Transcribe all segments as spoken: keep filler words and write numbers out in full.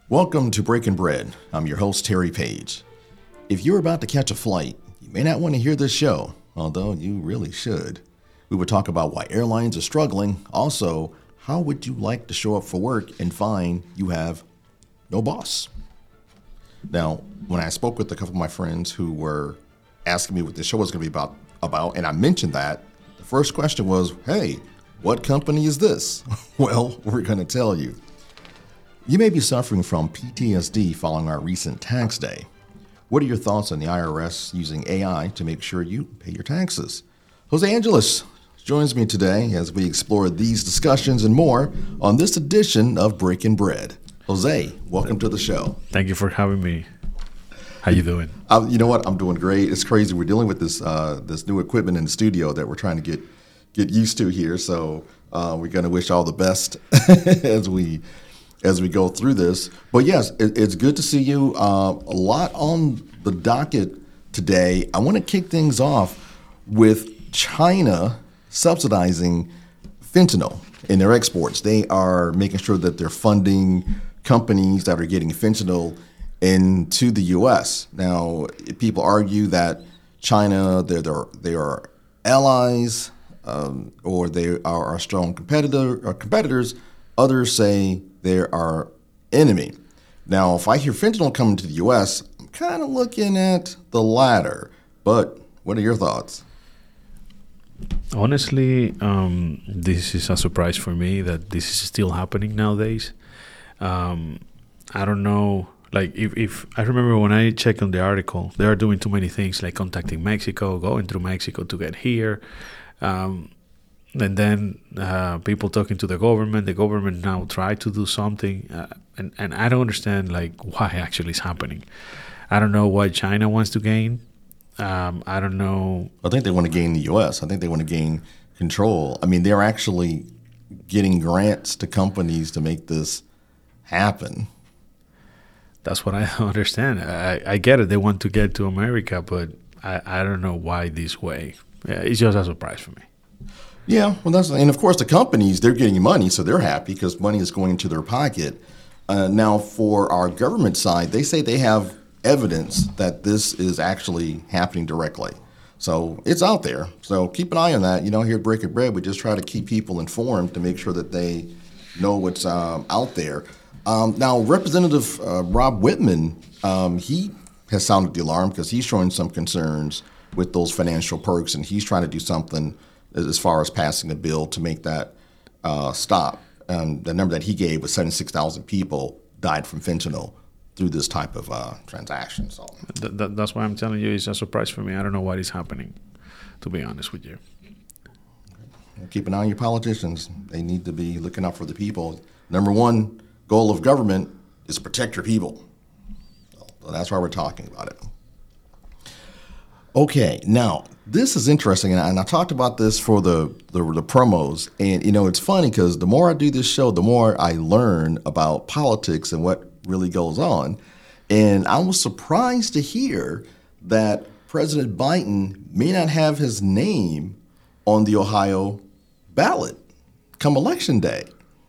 Welcome to Breaking Bread. I'm your host, Terry Page. If you're about to catch a flight, you may not want to hear this show, although you really should. We would talk about why airlines are struggling. Also, how would you like to show up for work and find you have no boss? Now, when I spoke with a couple of my friends who were asking me what this show was going to be about, about, and I mentioned that, the first question was, hey, what company is this? Well, we're going to tell you. You may be suffering from P T S D following our recent tax day. What are your thoughts on the I R S using A I to make sure you pay your taxes? Jose Angeles joins me today as we explore these discussions and more on this edition of Breaking Bread. Jose, welcome to the show. Thank you for having me. How you doing? Uh, you know what? I'm doing great. It's crazy. We're dealing with this uh, this new equipment in the studio that we're trying to get get used to here. So uh, we're going to wish all the best as we as we go through this. But yes, it, it's good to see you. Uh, a lot on the docket today. I want to kick things off with China subsidizing fentanyl in their exports. They are making sure that they're funding companies that are getting fentanyl into the U S. Now, people argue that China, they're, they're, they are allies um, or they are our strong competitor or competitors. Others say they're our enemy. Now, if I hear fentanyl coming to the U S, I'm kind of looking at the latter. But what are your thoughts? Honestly, um, this is a surprise for me that this is still happening nowadays. Um, I don't know. Like, if, if I remember when I checked on the article, they are doing too many things, like contacting Mexico, going through Mexico to get here. Um, and then uh, people talking to the government. The government now try to do something. Uh, and, and I don't understand, like, why actually is happening. I don't know why China wants to gain. Um, I don't know. I think they want to gain the U S. I think they want to gain control. I mean, they're actually getting grants to companies to make this happen. That's what I don't understand. I, I get it. They want to get to America, but I, I don't know why this way. Yeah, it's just a surprise for me. Yeah, well, that's and of course the companies, they're getting money, so they're happy because money is going into their pocket. Uh, now, for our government side, they say they have evidence that this is actually happening directly. So it's out there. So keep an eye on that. You know, here at Breaking Bread, we just try to keep people informed to make sure that they know what's um, out there. Um, now, Representative uh, Rob Whitman, um, he has sounded the alarm because he's showing some concerns with those financial perks, and he's trying to do something as, as far as passing a bill to make that uh, stop. Um, the number that he gave was seventy-six thousand people died from fentanyl through this type of uh, transaction. So th- th- that's why I'm telling you it's a surprise for me. I don't know what is happening, to be honest with you. Keep an eye on your politicians. They need to be looking out for the people. Number one goal of government is to protect your people. So that's why we're talking about it. Okay, now this is interesting, and I, and I talked about this for the, the the promos, and you know it's funny because the more I do this show, the more I learn about politics and what really goes on. And I was surprised to hear that President Biden may not have his name on the Ohio ballot come election day.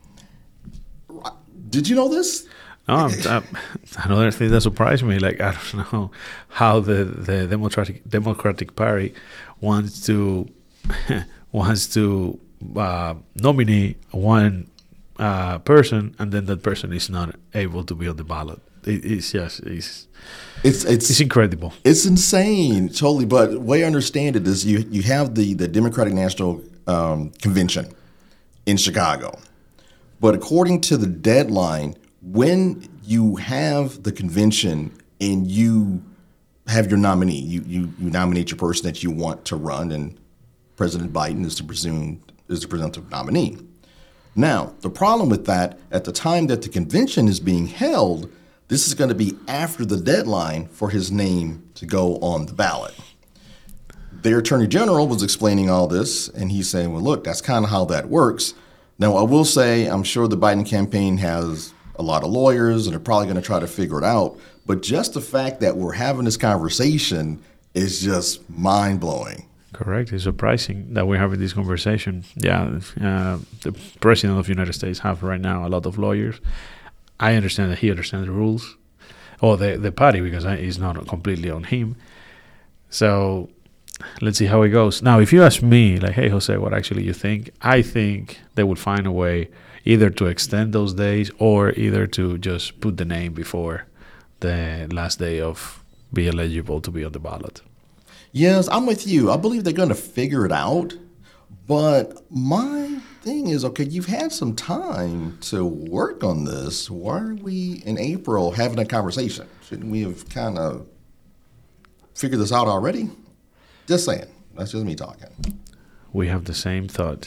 Did you know this? No, I'm, I'm, another thing that surprised me, like, I don't know how the, the Democratic Democratic Party wants to wants to uh, nominate one uh, person, and then that person is not able to be on the ballot. It, it's just it's, it's it's it's incredible. It's insane, totally. But the way I understand it is, you you have the the Democratic National um, Convention in Chicago, but according to the deadline, when you have the convention and you have your nominee, you, you, you nominate your person that you want to run, and President Biden is to presume is the presumptive nominee. Now, the problem with that, at the time that the convention is being held, this is going to be after the deadline for his name to go on the ballot. Their Attorney General was explaining all this, and he's saying, well, look, that's kind of how that works. Now, I will say, I'm sure the Biden campaign has a lot of lawyers, and they're probably going to try to figure it out. But just the fact that we're having this conversation is just mind-blowing. Correct. It's surprising that we're having this conversation. Yeah, uh, the President of the United States have right now a lot of lawyers. I understand that he understands the rules, or the the party, because I, it's not completely on him. So let's see how it goes. Now, if you ask me, like, hey, Jose, what actually you think? I think they will find a way either to extend those days or either to just put the name before the last day of be eligible to be on the ballot. Yes, I'm with you. I believe they're going to figure it out. But my thing is, okay, you've had some time to work on this. Why are we in April having a conversation? Shouldn't we have kind of figured this out already? Just saying. That's just me talking. We have the same thought.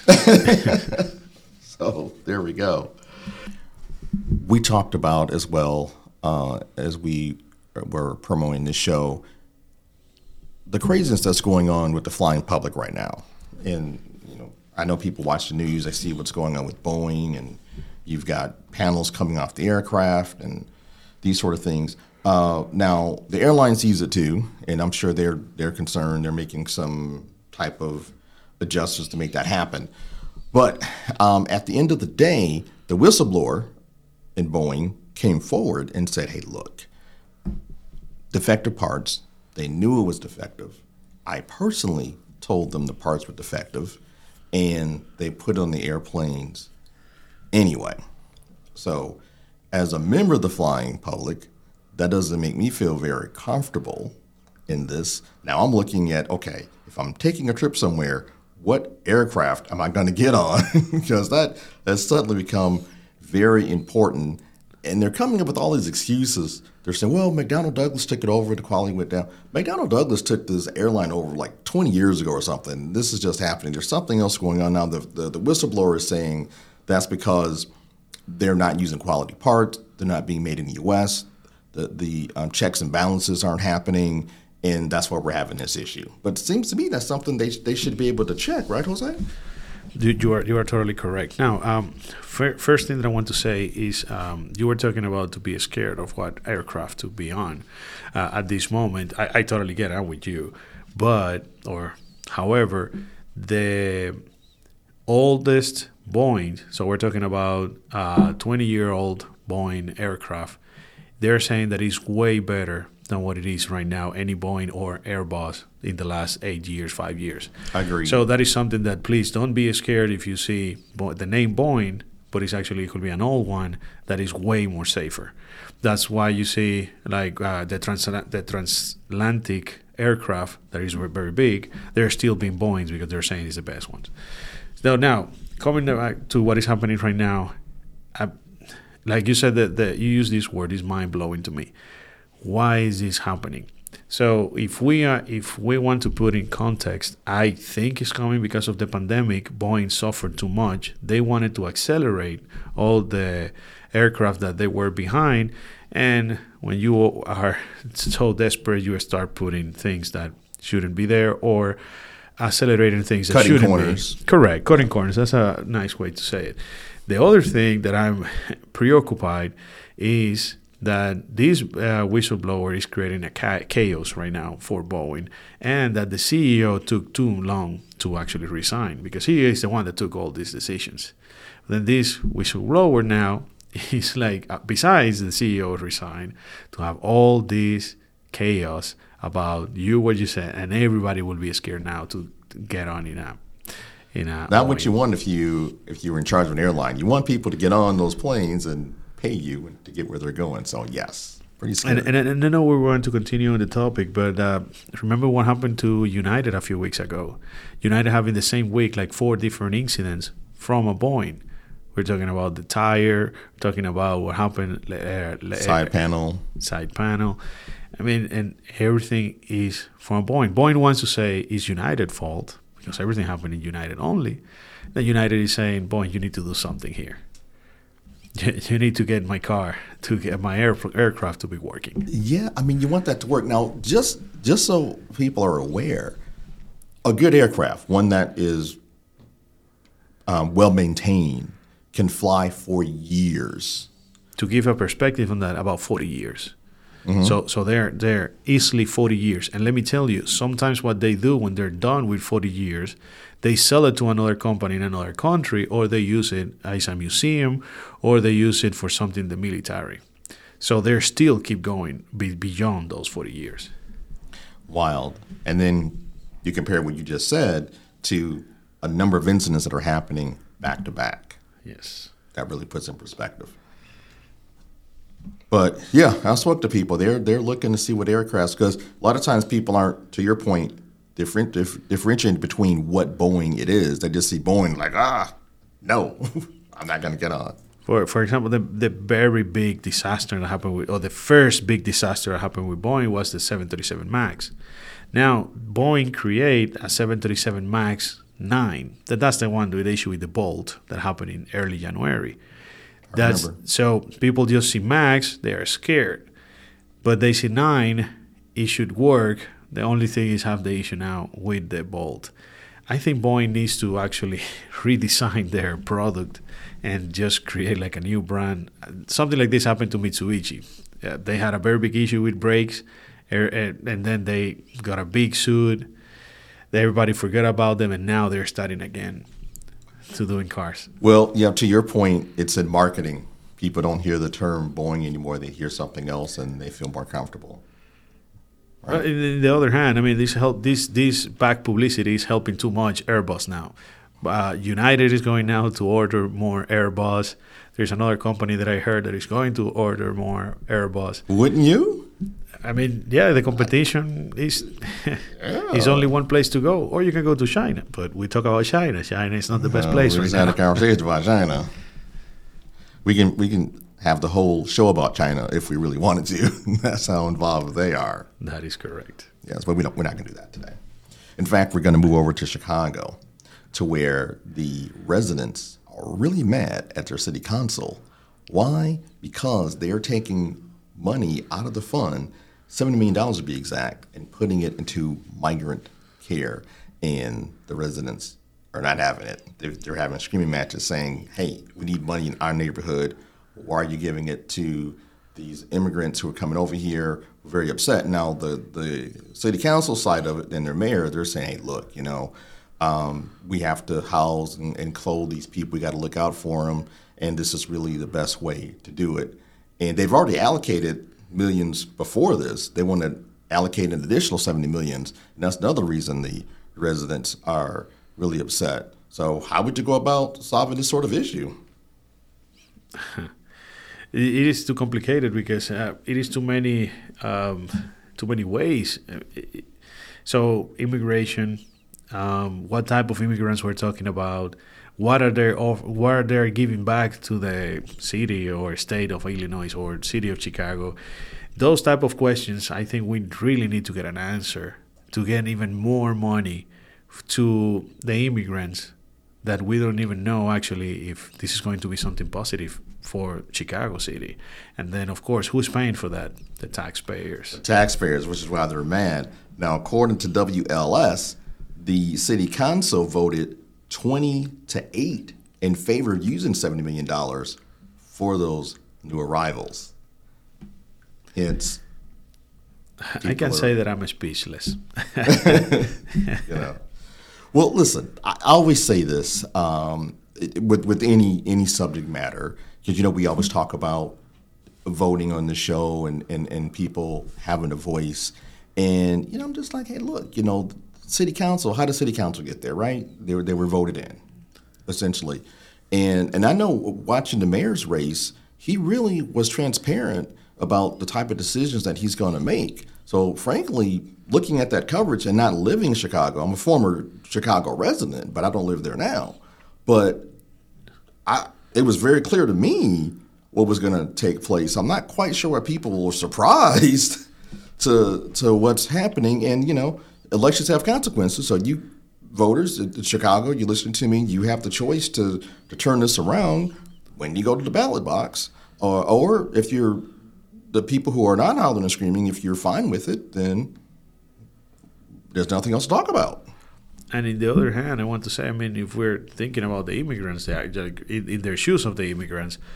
So there we go. We talked about as well, uh, as we were promoting this show, the craziness that's going on with the flying public right now. And, you know, I know people watch the news, they see what's going on with Boeing, and you've got panels coming off the aircraft and these sort of things. Uh, now, the airline sees it too, and I'm sure they're they're concerned. They're making some type of adjustments to make that happen. But um, at the end of the day, the whistleblower in Boeing came forward and said, hey, look, defective parts, they knew it was defective. I personally told them the parts were defective, and they put it on the airplanes anyway. So as a member of the flying public, that doesn't make me feel very comfortable in this. Now I'm looking at, okay, if I'm taking a trip somewhere, what aircraft am I going to get on? Because that has suddenly become very important. And they're coming up with all these excuses. They're saying, well, McDonnell Douglas took it over, the quality went down. McDonnell Douglas took this airline over like twenty years ago or something. This is just happening. There's something else going on now. The, the, the whistleblower is saying that's because they're not using quality parts. They're not being made in the U S. The, the um, checks and balances aren't happening, and that's why we're having this issue. But it seems to me that's something they they should be able to check, right, Jose? You, you are you are totally correct. Now, um, fir- first thing that I want to say is um, you were talking about to be scared of what aircraft to be on uh, at this moment. I, I totally get it. I'm with you, but or however, the oldest Boeing. So we're talking about uh, twenty year old Boeing aircraft. They're saying that it's way better than what it is right now, any Boeing or Airbus in the last eight years, five years. I agree. So that is something that please don't be scared if you see Bo- the name Boeing, but it's actually it could be an old one that is way more safer. That's why you see like uh, the, trans- the transatlantic aircraft that is very big, they're still being Boeings because they're saying it's the best ones. So now, coming back to what is happening right now, I, like you said, that, that you use this word is mind-blowing to me. Why is this happening? So if we are, if we want to put in context, I think it's coming because of the pandemic. Boeing suffered too much. They wanted to accelerate all the aircraft that they were behind. And when you are so desperate, you start putting things that shouldn't be there or accelerating things that cutting shouldn't corners. be. Correct, cutting corners. That's a nice way to say it. The other thing that I'm preoccupied is that this uh, whistleblower is creating a ca- chaos right now for Boeing, and that the C E O took too long to actually resign because he is the one that took all these decisions. Then this whistleblower now is like, uh, besides the C E O resign, to have all this chaos about you, what you said, and everybody will be scared now to get on in a in a Not what you want if you if you were in charge of an airline. You want people to get on those planes and pay you to get where they're going. So yes, pretty scary. And, and, and I know we were going to continue on the topic, but uh, remember what happened to United a few weeks ago? United having the same week like four different incidents from a Boeing. We're talking about the tire, talking about what happened. Uh, side uh, panel. Side panel. I mean, and everything is from Boeing. Boeing wants to say it's United fault because everything happened in United only. Then United is saying, Boeing, you need to do something here. You need to get my car, to get my air, aircraft to be working. Yeah, I mean, you want that to work. Now, just just so people are aware, a good aircraft, one that is um, well-maintained, can fly for years. To give a perspective on that, about forty years. Mm-hmm. So so they're they're easily forty years. And let me tell you, sometimes what they do when they're done with forty years, they sell it to another company in another country, or they use it as a museum, or they use it for something in the military. So they still keep going be, beyond those forty years. Wild. And then you compare what you just said to a number of incidents that are happening back to back. Yes. That really puts in perspective. But yeah, I spoke to people. They're they're looking to see what aircrafts, because a lot of times people aren't, to your point, different dif- differentiating between what Boeing it is. They just see Boeing like, ah, no, I'm not going to get on. For for example, the the very big disaster that happened with, or the first big disaster that happened with Boeing was the seven thirty-seven MAX. Now, Boeing create a seven thirty-seven MAX nine. That that's the one with the issue with the bolt that happened in early January. That's so people just see MAX, they are scared, but they see nine. It should work. The only thing is have the issue now with the bolt. I think Boeing needs to actually redesign their product and just create like a new brand. Something like this happened to Mitsubishi. Uh, they had a very big issue with brakes, er, er, and then they got a big suit. Everybody forgot about them, and now they're starting again to doing cars. Well, yeah, to your point, it's in marketing. People don't hear the term Boeing anymore. They hear something else, and they feel more comfortable. Right. But on the other hand, I mean, this help this this back publicity is helping too much Airbus now. Uh, United is going now to order more Airbus. There's another company that I heard that is going to order more Airbus. Wouldn't you? I mean, yeah, the competition is yeah. is only one place to go, or you can go to China. But we talk about China. China is not the best no, place we right just now. had a conversation about China. We can we can have the whole show about China if we really wanted to. That's how involved they are. That is correct. Yes, but we don't, we're not going to do that today. In fact, we're going to move over to Chicago, to where the residents are really mad at their city council. Why? Because they are taking money out of the fund, seventy million dollars to be exact, and putting it into migrant care, and the residents are not having it. They're, they're having screaming matches saying, hey, we need money in our neighborhood. Why are you giving it to these immigrants who are coming over here? We're very upset. Now, the, the city council side of it and their mayor, they're saying, hey, look, you know, um, we have to house and, and clothe these people. We got to look out for them, and this is really the best way to do it. And they've already allocated millions before this. They want to allocate an additional seventy millions, and that's another reason the residents are really upset. So how would you go about solving this sort of issue? It is too complicated because uh, it is too many, um, too many ways. So immigration, um, what type of immigrants we're talking about? What are they off, what are they giving back to the city or state of Illinois or city of Chicago? Those type of questions, I think we really need to get an answer to get even more money to the immigrants that we don't even know actually if this is going to be something positive for Chicago City. And then, of course, who's paying for that? The taxpayers. The taxpayers, which is why they're mad. Now, according to W L S, the city council voted twenty to eight in favor of using seventy million dollars for those new arrivals. It's I can are, say that I'm speechless. you know. Well, listen, I always say this um, with with any any subject matter, because, you know, we always talk about voting on the show and, and, and people having a voice. And, you know, I'm just like, hey, look, you know, city council, how did city council get there, right? They were, they were voted in, essentially. And and I know watching the mayor's race, he really was transparent about the type of decisions that he's going to make. So, frankly, looking at that coverage and not living in Chicago, I'm a former Chicago resident, but I don't live there now. But I, it was very clear to me what was going to take place. I'm not quite sure why people were surprised to to what's happening. And, you know, elections have consequences. So you voters in Chicago, you listening to me, you have the choice to, to turn this around when you go to the ballot box. Or, or if you're the people who are not hollering and screaming, if you're fine with it, then there's nothing else to talk about. And in the other hand, I want to say, I mean, if we're thinking about the immigrants, in, in their shoes of the immigrants,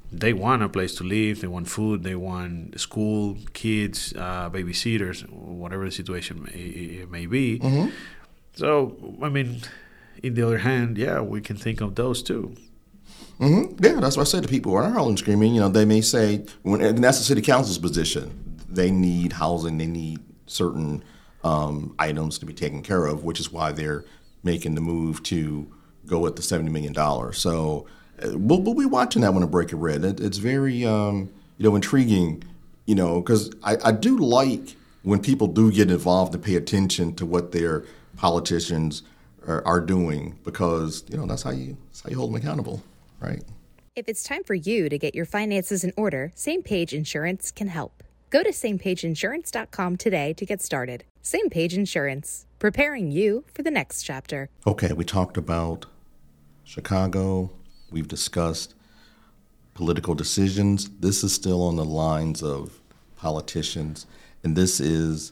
they want a place to live, they want food, they want school, kids, uh, babysitters, whatever the situation may, it may be. Mm-hmm. So, I mean, in the other hand, yeah, we can think of those too. Mm-hmm. Yeah, that's what I said to people who are Harlem Screaming. You know, they may say, when, and that's the city council's position, they need housing, they need certain um, items to be taken care of, which is why they're making the move to go with the seventy million dollars. So uh, we'll, we'll be watching that one at Break It Red. It, it's very, um, you know, intriguing, you know, because I, I do like when people do get involved and pay attention to what their politicians are, are doing, because, you know, that's how you, that's how you hold them accountable. Right. If it's time for you to get your finances in order, Same Page Insurance can help. Go to same page insurance dot com today to get started. Same Page Insurance, preparing you for the next chapter. Okay, we talked about Chicago. We've discussed political decisions. This is still on the lines of politicians, and this is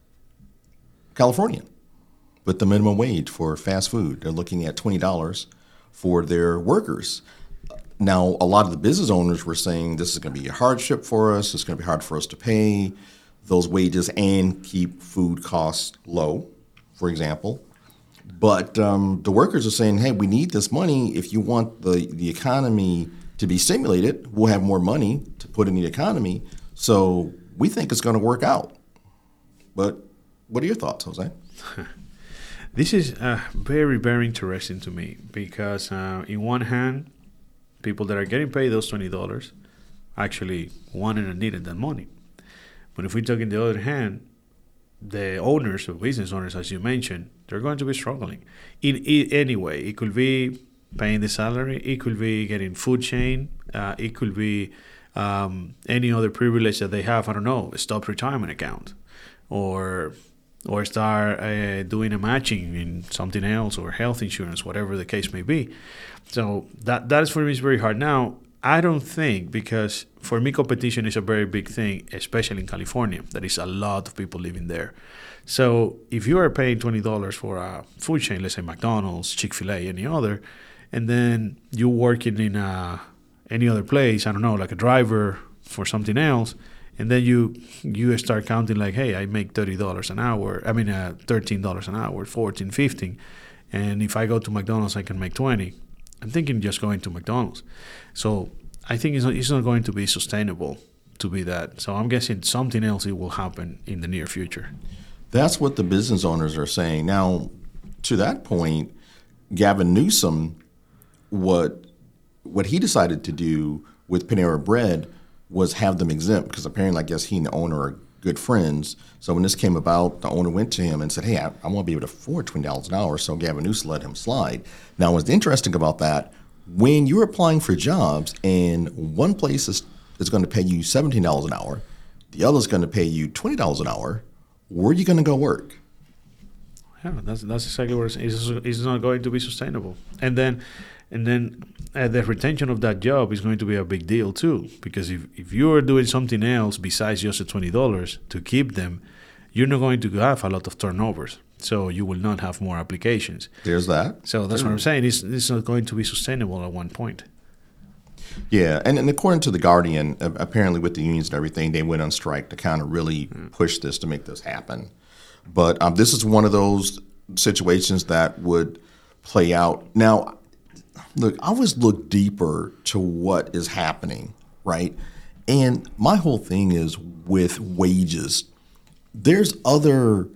California with the minimum wage for fast food. They're looking at twenty dollars for their workers. Now, a lot of the business owners were saying this is going to be a hardship for us. It's going to be hard for us to pay those wages and keep food costs low, for example. But um, the workers are saying, hey, we need this money. If you want the, the economy to be stimulated, we'll have more money to put in the economy. So we think it's going to work out. But what are your thoughts, Jose? This is uh, very, very interesting to me because, uh, in one hand, people that are getting paid those twenty dollars actually wanted and needed that money. But if we talk in the other hand, the owners, or business owners, as you mentioned, they're going to be struggling. In, in any way, it could be paying the salary, it could be getting food chain, uh, it could be um, any other privilege that they have. I don't know, a stop retirement account, or or start uh, doing a matching in something else, or health insurance, whatever the case may be. So that that is for me is very hard. Now, I don't think, because for me competition is a very big thing, especially in California. There is a lot of people living there. So if you are paying twenty dollars for a food chain, let's say McDonald's, Chick-fil-A, any other, and then you're working in a, any other place, I don't know, like a driver for something else, and then you you start counting like, hey, I make thirty dollars an hour. I mean, uh, thirteen dollars an hour, fourteen, fifteen. And if I go to McDonald's, I can make twenty. I'm thinking just going to McDonald's. So I think it's not, it's not going to be sustainable to be that. So I'm guessing something else it will happen in the near future. That's what the business owners are saying. Now, to that point, Gavin Newsom, what what he decided to do with Panera Bread was have them exempt, because apparently I guess he and the owner are good friends. So when this came about, the owner went to him and said, hey, I, I want to be able to afford twenty dollars an hour. So Gavin Newsom let him slide. Now, what's interesting about that, when you're applying for jobs and one place is, is going to pay you seventeen dollars an hour, the other is going to pay you twenty dollars an hour, where are you going to go work? Yeah, that's that's exactly what it's, it's, it's not going to be sustainable. And then and then uh, the retention of that job is going to be a big deal too, because if, if you're doing something else besides just the twenty dollars to keep them, you're not going to have a lot of turnovers. So you will not have more applications. There's that. So that's Sure. what I'm saying. It's, it's not going to be sustainable at one point. Yeah, and, and according to The Guardian, uh, apparently with the unions and everything, they went on strike to kind of really mm. push this to make this happen. But um, this is one of those situations that would play out. Now, look, I always look deeper to what is happening, right? And my whole thing is with wages, there's other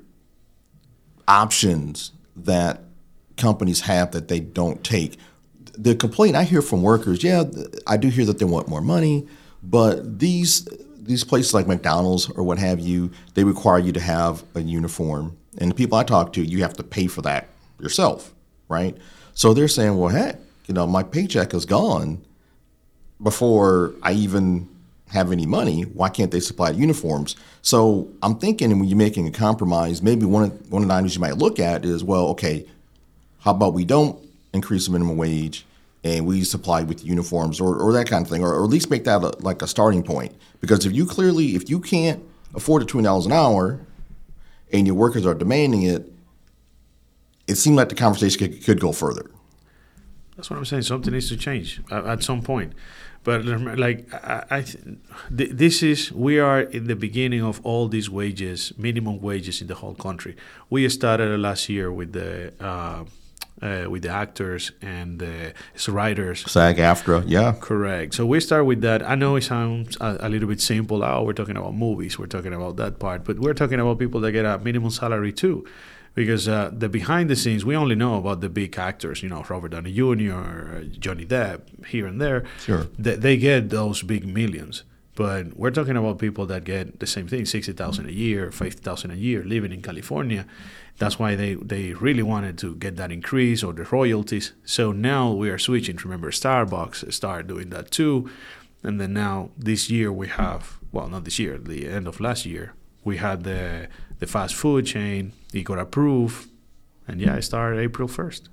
options that companies have that they don't take. The complaint I hear from workers, yeah, I do hear that they want more money, but these these places like McDonald's or what have you, they require you to have a uniform. And the people I talk to, you have to pay for that yourself, right? So they're saying, well, heck, you know, my paycheck is gone before I even have any money. Why can't they supply uniforms? So I'm thinking when you're making a compromise, maybe one of, one of the items you might look at is, well, okay, how about we don't increase the minimum wage and we supply with uniforms or, or that kind of thing, or, or at least make that a, like a starting point. Because if you clearly, if you can't afford the twenty dollars an hour and your workers are demanding it, it seemed like the conversation could, could go further. That's what I'm saying. Something needs to change at, at some point. But like I, I th- this is we are in the beginning of all these wages, minimum wages in the whole country. We started last year with the uh, uh, with the actors and the writers. SAG-AFTRA, yeah, correct. So we start with that. I know it sounds a, a little bit simple. Oh, we're talking about movies. We're talking about that part, but we're talking about people that get a minimum salary too. Because uh, the behind the scenes, we only know about the big actors, you know, Robert Downey Junior, Johnny Depp, here and there. Sure. They, they get those big millions. But we're talking about people that get the same thing, sixty thousand dollars a year, fifty thousand dollars a year, living in California. That's why they, they really wanted to get that increase or the royalties. So now we are switching. Remember, Starbucks started doing that too. And then now this year we have, well, not this year, the end of last year, we had the the fast food chain. It got approved, and yeah, it started April first.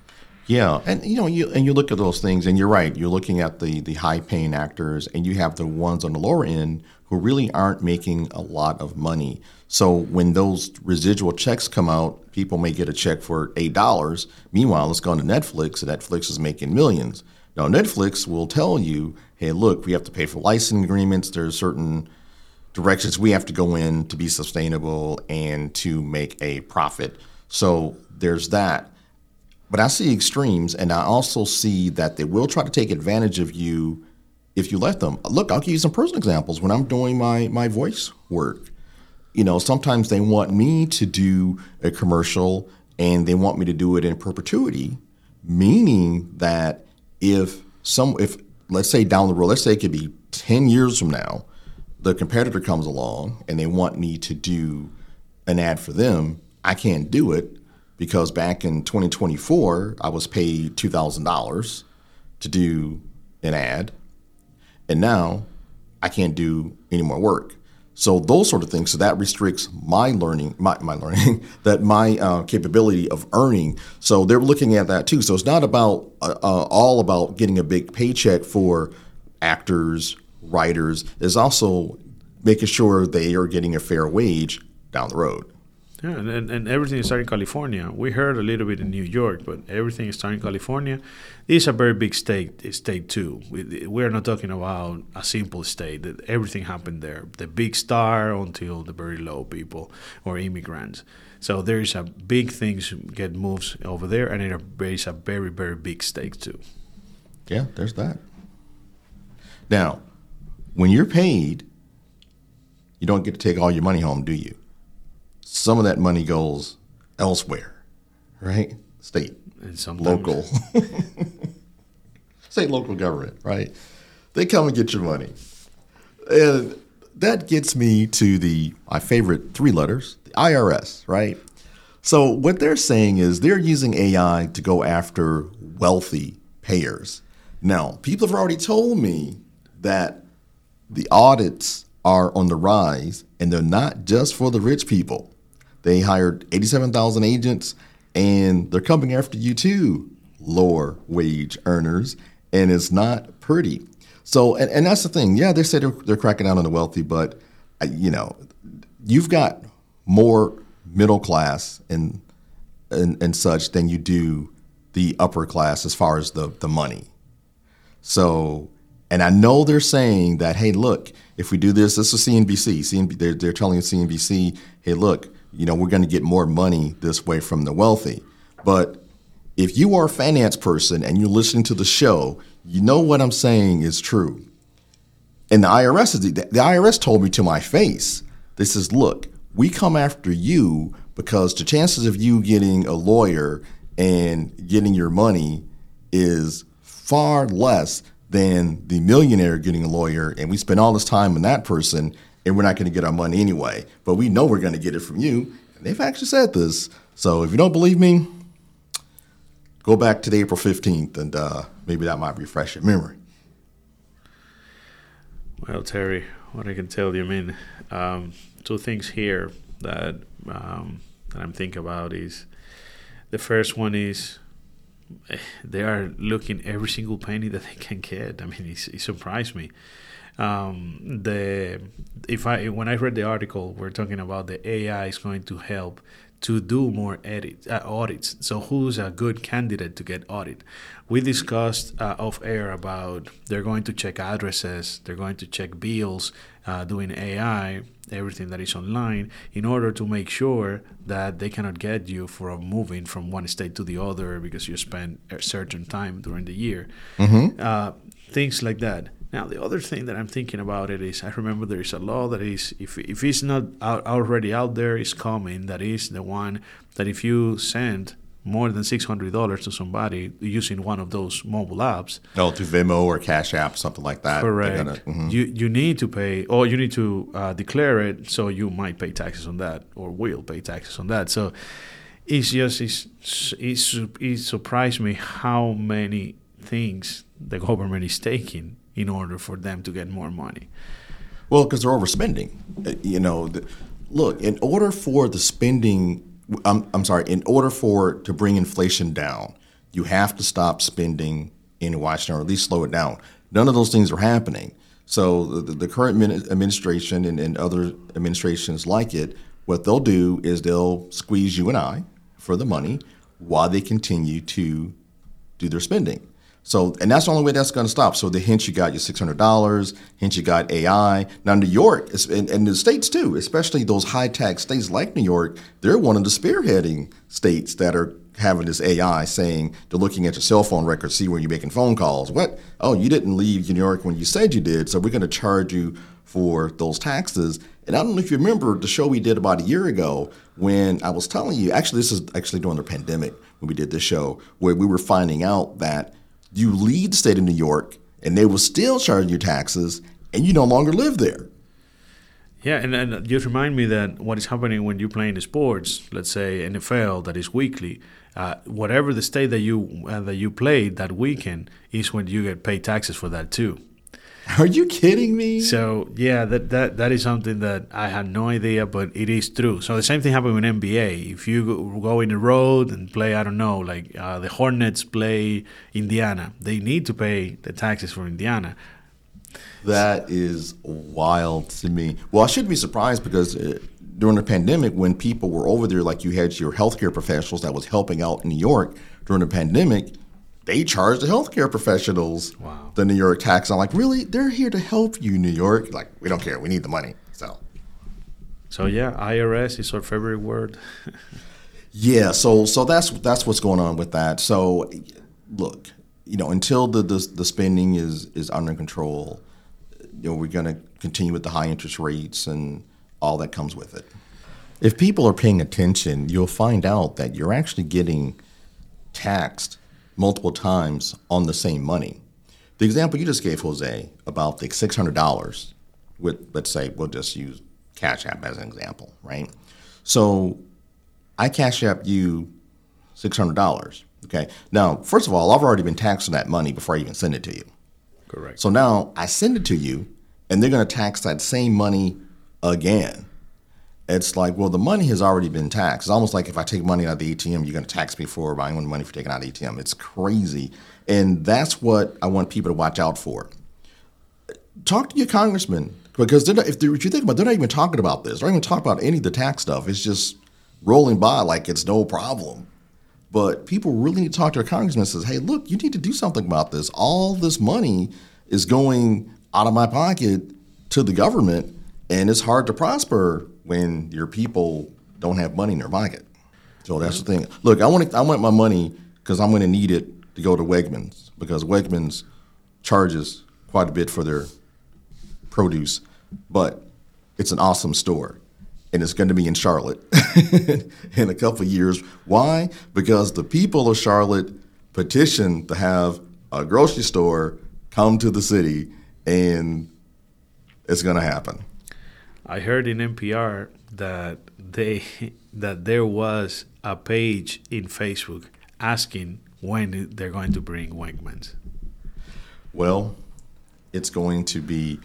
Yeah, and you know, you and you look at those things, and you're right. You're looking at the the high paying actors, and you have the ones on the lower end who really aren't making a lot of money. So when those residual checks come out, people may get a check for eight dollars. Meanwhile, it's gone to Netflix, and Netflix is making millions. Now, Netflix will tell you, "Hey, look, we have to pay for licensing agreements. There's certain directions we have to go in to be sustainable and to make a profit." So there's that. But I see extremes, and I also see that they will try to take advantage of you if you let them. Look, I'll give you some personal examples. When I'm doing my, my voice work, you know, sometimes they want me to do a commercial and they want me to do it in perpetuity, meaning that if some, if let's say down the road, let's say it could be ten years from now, the competitor comes along and they want me to do an ad for them, I can't do it because back in twenty twenty-four, I was paid two thousand dollars to do an ad, and now I can't do any more work. So those sort of things, so that restricts my learning, my, my learning, that my uh, capability of earning. So they're looking at that too. So it's not about uh, uh, all about getting a big paycheck for actors, writers. It's also making sure they are getting a fair wage down the road. Yeah, and, and everything is starting in California. We heard a little bit in New York, but everything is starting in California. This is a very big state, state too. We, we're not talking about a simple state. Everything happened there. The big star until the very low people or immigrants. So there's a big things get moves over there, and it is a very, very big stake too. Yeah, there's that. Now, when you're paid, you don't get to take all your money home, do you? Some of that money goes elsewhere, right? State, and sometimes local, state, local government, right? They come and get your money. And that gets me to the my favorite three letters, the I R S, right? So what they're saying is they're using A I to go after wealthy payers. Now, people have already told me that the audits are on the rise, and they're not just for the rich people. They hired eighty-seven thousand agents, and they're coming after you too, lower wage earners, and it's not pretty. So, and, and that's the thing. Yeah, they say they're, they're cracking down on the wealthy, but, uh, you know, you've got more middle class and, and and such than you do the upper class as far as the, the money. So, and I know they're saying that, hey, look, if we do this, this is C N B C. C N B C they're, they're telling C N B C, hey, look, you know, we're going to get more money this way from the wealthy. But if you are a finance person and you're listening to the show, you know what I'm saying is true. And the I R S is the, the I R S told me to my face. They says, look, we come after you because the chances of you getting a lawyer and getting your money is far less than the millionaire getting a lawyer, and we spend all this time on that person, and we're not going to get our money anyway. But we know we're going to get it from you. And they've actually said this. So if you don't believe me, go back to the April fifteenth, and uh, maybe that might refresh your memory. Well, Terry, what I can tell you, I mean, um, two things here that, um, that I'm thinking about is the first one is they are looking every single penny that they can get. I mean, it's, it surprised me. um, the if I when I read the article, we're talking about the A I is going to help to do more edit, uh, audits. So who's a good candidate to get audit? We discussed uh, off air about they're going to check addresses, they're going to check bills, uh, doing A I, everything that is online, in order to make sure that they cannot get you for moving from one state to the other because you spent a certain time during the year. Mm-hmm. Uh, things like that. Now, the other thing that I'm thinking about it is I remember there is a law that is, if if it's not out, already out there, it's coming. That is the one that if you send more than six hundred dollars to somebody using one of those mobile apps. Oh, to Venmo or Cash App, something like that. Correct. Gonna, mm-hmm. You you need to pay, or you need to uh, declare it, so you might pay taxes on that, or will pay taxes on that. So it's just, it's, it's, it surprised me how many things the government is taking in order for them to get more money. Well, because they're overspending. Uh, You know, the, look, in order for the spending, I'm, I'm sorry, in order for to bring inflation down, you have to stop spending in Washington, or at least slow it down. None of those things are happening. So the, the current administration and, and other administrations like it, what they'll do is they'll squeeze you and I for the money while they continue to do their spending. So, and that's the only way that's going to stop. So, the hence you got your six hundred dollars, hence you got A I. Now, New York, and, and the states too, especially those high tax states like New York, they're one of the spearheading states that are having this A I saying they're looking at your cell phone records, see where you're making phone calls. What? Oh, you didn't leave New York when you said you did, so we're going to charge you for those taxes. And I don't know if you remember the show we did about a year ago when I was telling you, actually, this is actually during the pandemic when we did this show, where we were finding out that you leave the state of New York and they will still charge you taxes and you no longer live there. Yeah, and, and you remind me that what is happening when you're playing the sports, let's say N F L, that is weekly, uh, whatever the state that you uh, that you played that weekend is when you get paid taxes for that too. Are you kidding me? So, yeah, that, that, that is something that I had no idea, but it is true. So the same thing happened with N B A. If you go, go in the road and play, I don't know, like uh, the Hornets play Indiana, they need to pay the taxes for Indiana. That is wild to me. Well, I shouldn't be surprised because uh, during the pandemic, when people were over there, like you had your healthcare professionals that was helping out in New York during the pandemic, they charged the healthcare professionals wow. the New York tax. I'm like, really? They're here to help you, New York? Like, we don't care. We need the money. So, so yeah, I R S is our favorite word. yeah. So, so that's that's what's going on with that. So, look, you know, until the the, the spending is is under control, you know, we're going to continue with the high interest rates and all that comes with it. If people are paying attention, you'll find out that you're actually getting taxed multiple times on the same money. The example you just gave, Jose, about the six hundred dollars with, let's say, we'll just use Cash App as an example, right? So I Cash App you six hundred dollars, okay? Now, first of all, I've already been taxed on that money before I even send it to you. Correct. So now I send it to you, and they're going to tax that same money again. It's like, well, the money has already been taxed. It's almost like if I take money out of the A T M, you're going to tax me for buying money for taking out of the A T M. It's crazy. And that's what I want people to watch out for. Talk to your congressman, because they're not, if, they're, if you think about it, they're not even talking about this. They're not even talking about any of the tax stuff. It's just rolling by like it's no problem. But people really need to talk to their congressman and says, hey, look, you need to do something about this. All this money is going out of my pocket to the government, and it's hard to prosper when your people don't have money in their pocket. So that's the thing. Look, I want to, I want my money because I'm going to need it to go to Wegmans, because Wegmans charges quite a bit for their produce, but it's an awesome store, and it's going to be in Charlotte in a couple of years. Why? Because the people of Charlotte petitioned to have a grocery store come to the city, and it's going to happen. I heard in N P R that they that there was a page in Facebook asking when they're going to bring Wegmans. Well, it's going to be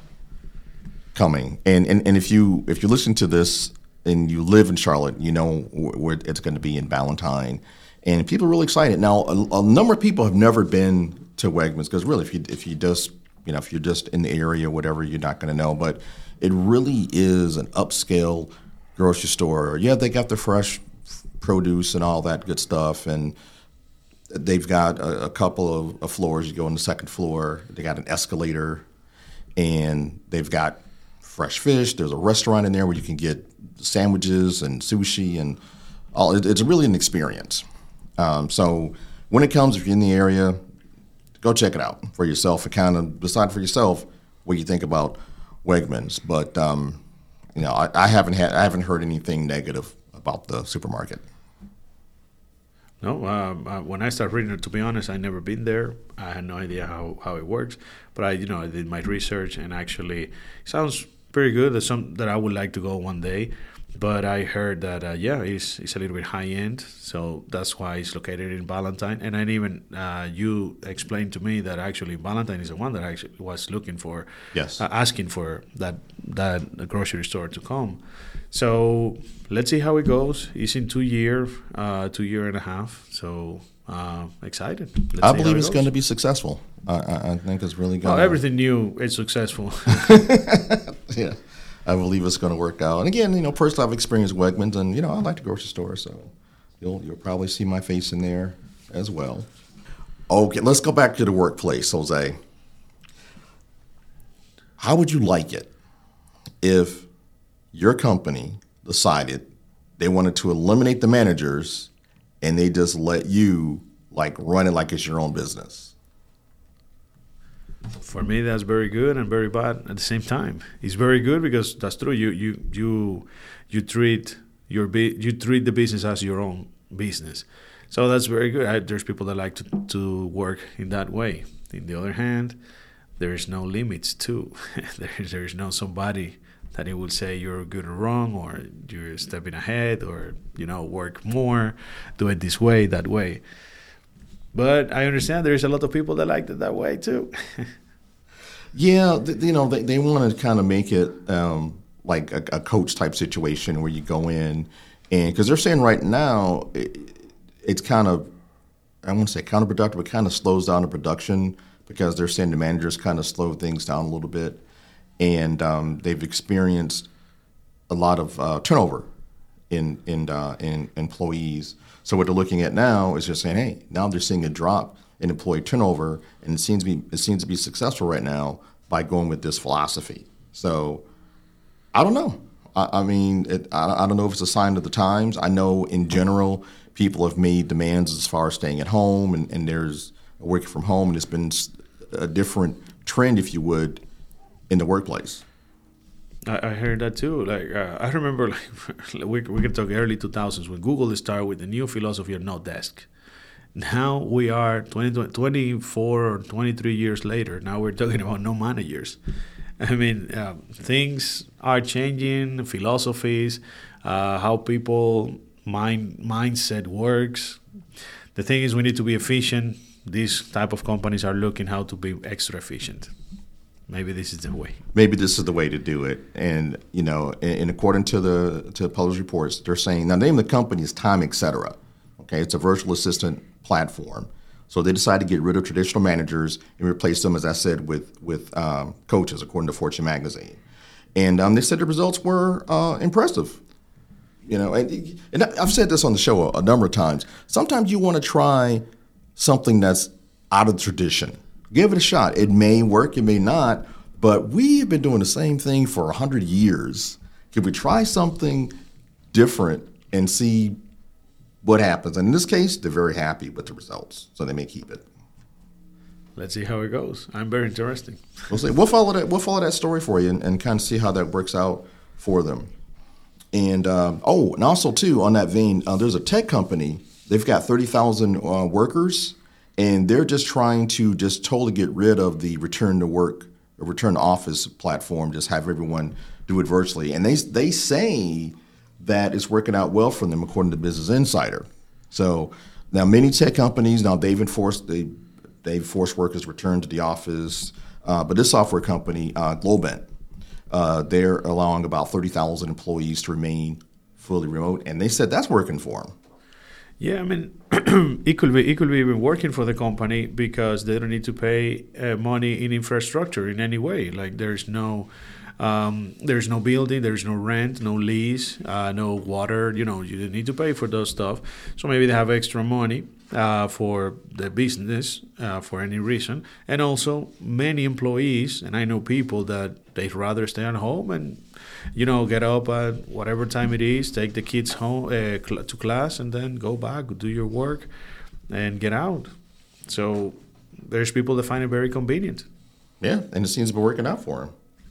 coming, and and, and if you if you listen to this and you live in Charlotte, you know where it's going to be in Ballantyne, and people are really excited. Now, a, a number of people have never been to Wegmans because really, if you if you just you know, if you're just in the area or whatever, you're not going to know. But it really is an upscale grocery store. Yeah, they got the fresh produce and all that good stuff, and they've got a, a couple of, of floors. You go on the second floor, they got an escalator, and they've got fresh fish. There's a restaurant in there where you can get sandwiches and sushi and all. It, it's really an experience. Um, so when it comes, if you're in the area, go check it out for yourself and kind of decide for yourself what you think about Wegmans. But um, you know, I, I haven't had I haven't heard anything negative about the supermarket. No, um, uh, when I started reading it, to be honest, I never been there. I had no idea how, how it works, but I, you know, I did my research, and actually, it sounds pretty good. That's some that I would like to go one day. But I heard that uh, yeah, it's it's a little bit high end, so that's why it's located in Valentine. And then even uh, you explained to me that actually Valentine is the one that I actually was looking for, yes, uh, asking for that that grocery store to come. So let's see how it goes. It's in two year, uh, two year and a half. So uh, excited. Let's I believe it's going to be successful. I, I, I think it's really going. Well, everything new is successful. Yeah, I believe it's going to work out. And again, you know, personally, I've experienced Wegmans, and you know, I like the grocery store, so you'll you'll probably see my face in there as well. Okay, let's go back to the workplace, Jose. How would you like it if your company decided they wanted to eliminate the managers and they just let you like run it like it's your own business? For me, that's very good and very bad at the same time. It's very good because that's true. You you you you treat your you treat the business as your own business, so that's very good. I, there's people that like to to work in that way. On the other hand, there is no limits too. there there is no somebody that it will say you're good or wrong, or you're stepping ahead, or, you know, work more, do it this way, that way. But I understand there's a lot of people that like it that way too. Yeah, th- you know, they, they want to kind of make it um, like a, a coach type situation where you go in, and because they're saying right now it, it's kind of, I won't say counterproductive, but kind of slows down the production because they're saying the managers kind of slow things down a little bit. And um, they've experienced a lot of uh, turnover in in, uh, in employees. So what they're looking at now is just saying, hey, now they're seeing a drop in employee turnover, and it seems to be it seems to be successful right now by going with this philosophy. So I don't know. I, I mean, it, I, I don't know if it's a sign of the times. I know in general people have made demands as far as staying at home, and, and there's working from home, and it's been a different trend, if you would, in the workplace. I, I heard that too. Like uh, I remember, like we we can talk early two thousands when Google started with the new philosophy of no desk. Now we are twenty, twenty-four or twenty-three years later. Now we're talking about no managers. I mean, uh, things are changing, philosophies, uh, how people mind mindset works. The thing is, we need to be efficient. These type of companies are looking how to be extra efficient. Maybe this is the way. Maybe this is the way to do it. And, you know, and, and according to the to published reports, they're saying, now the name of the company is Time, et cetera. Okay, it's a virtual assistant platform. So they decided to get rid of traditional managers and replace them, as I said, with with um, coaches, according to Fortune magazine. And um, they said the results were uh, impressive. You know, and, and I've said this on the show a, a number of times. Sometimes you want to try something that's out of tradition. Give it a shot. It may work, it may not, but we have been doing the same thing for one hundred years. Could we try something different and see what happens? And in this case, they're very happy with the results, so they may keep it. Let's see how it goes. I'm very interested. We'll see. We'll follow that. We'll follow that story for you and, and kind of see how that works out for them. And um, oh, and also too, on that vein, uh, there's a tech company. They've got thirty thousand uh, workers. And they're just trying to just totally get rid of the return to work, or return to office platform, just have everyone do it virtually. And they they say that it's working out well for them, according to Business Insider. So now many tech companies, now they've enforced, they, they've forced workers to return to the office. Uh, but this software company, uh, Globant, uh, they're allowing about thirty thousand employees to remain fully remote. And they said that's working for them. Yeah, I mean, it could be it could be even working for the company because they don't need to pay uh, money in infrastructure in any way. Like there's no um, there's no building, there's no rent, no lease, uh, no water. You know, you don't need to pay for those stuff. So maybe they have extra money uh, for the business uh, for any reason, and also many employees. And I know people that they'd rather stay at home and, you know, get up at whatever time it is, take the kids home uh, cl- to class, and then go back, do your work, and get out. So there's people that find it very convenient. Yeah, and it seems to be working out for them.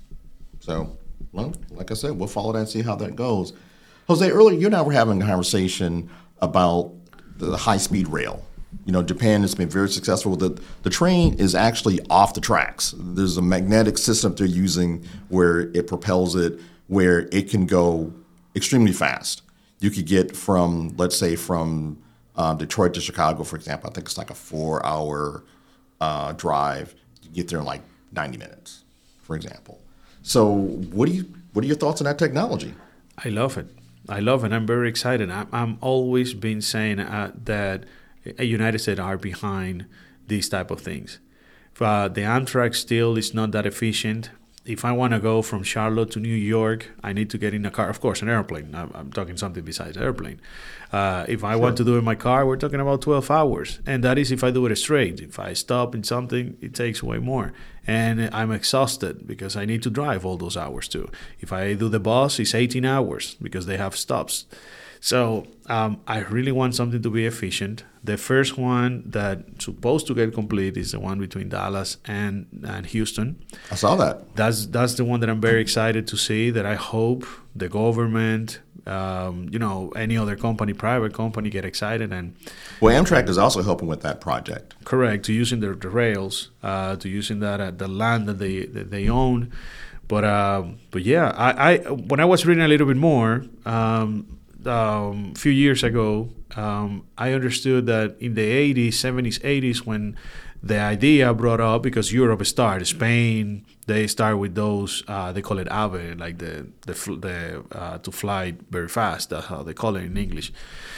So, well, like I said, we'll follow that and see how that goes. Jose, earlier you and I were having a conversation about the high-speed rail. You know, Japan has been very successful. The the train is actually off the tracks. There's a magnetic system they're using where it propels it, where it can go extremely fast. You could get from, let's say, from uh, Detroit to Chicago, for example. I think it's like a four-hour uh, drive. You get there in like ninety minutes, for example. So, what do you what are your thoughts on that technology? I love it. I love it. I'm very excited. I'm, I'm always been saying uh, that United States are behind these type of things. Uh, the Amtrak still is not that efficient. If I want to go from Charlotte to New York, I need to get in a car. Of course, an airplane. I'm, I'm talking something besides airplane. Uh, if I sure. want to do it in my car, we're talking about twelve hours. And that is if I do it straight. If I stop in something, it takes way more. And I'm exhausted because I need to drive all those hours too. If I do the bus, it's eighteen hours because they have stops. So um, I really want something to be efficient. The first one that's supposed to get complete is the one between Dallas and, and Houston. I saw that. That's that's the one that I'm very excited to see, that I hope the government, um, you know, any other company, private company get excited. And well, Amtrak is also helping with that project. Correct, to using the, the rails, uh, to using that uh, the land that they that they own. But uh, but yeah, I, I when I was reading a little bit more, um, Um, a few years ago, um, I understood that in the eighties, seventies, eighties, when the idea brought up, because Europe started, Spain, they start with those, uh, they call it AVE, like the, the, the uh, to fly very fast, that's how they call it in English.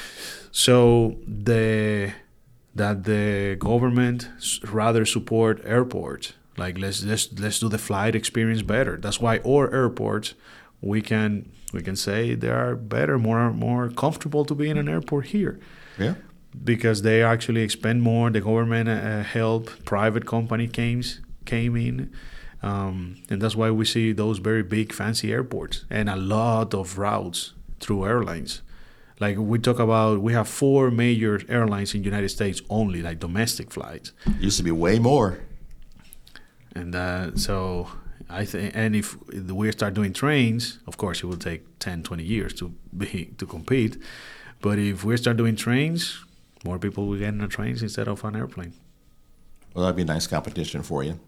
So the that the government rather support airports, like let's, let's, let's do the flight experience better. That's why our airports, we can we can say they are better, more more comfortable to be in an airport here. Yeah. Because they actually expend more. The government uh, help, private company came came in, um, and that's why we see those very big fancy airports and a lot of routes through airlines. Like we talk about, we have four major airlines in the United States only, like domestic flights. Used to be way more. And uh, so. I think, and if we start doing trains, of course, it will take ten, twenty years to be to compete. But if we start doing trains, more people will get in the trains instead of an airplane. Well, that'd be a nice competition for you.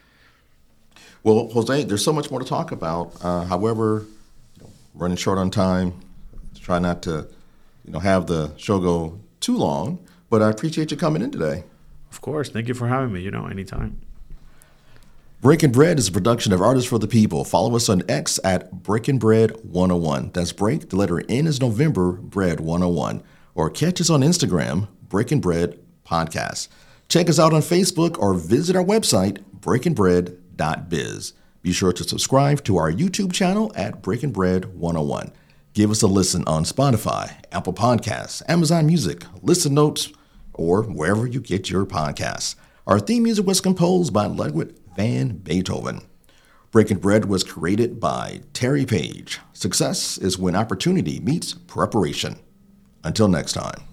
Well, Jose, there's so much more to talk about. Uh, however, you know, running short on time. Try not to, you know, have the show go too long. But I appreciate you coming in today. Of course, thank you for having me. You know, anytime. Breaking Bread is a production of Artists for the People. Follow us on X at Breaking Bread one oh one. That's break, the letter N is November, Bread one oh one. Or catch us on Instagram, Breaking Bread Podcast. Check us out on Facebook or visit our website, breaking bread dot biz. Be sure to subscribe to our YouTube channel at Breaking Bread one oh one. Give us a listen on Spotify, Apple Podcasts, Amazon Music, Listen Notes, or wherever you get your podcasts. Our theme music was composed by Ludwig van Beethoven. Breaking Bread was created by Terry Page. Success is when opportunity meets preparation. Until next time.